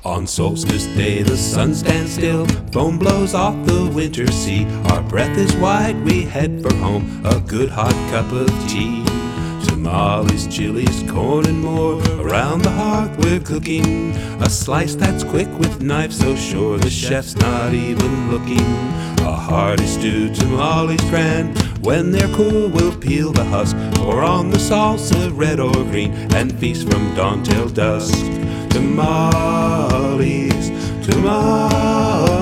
On solstice day the sun stands still, foam blows off the winter sea. Our breath is white, we head for home, a good hot cup of tea. Tamales, chilies, corn and more, around the hearth we're cooking a slice that's quick with knife so sure the chef's not even looking. A hearty stewed tamales grand, when they're cool we'll peel the husk, pour on the salsa red or green, and feast from dawn till dusk. Tamales, tamales.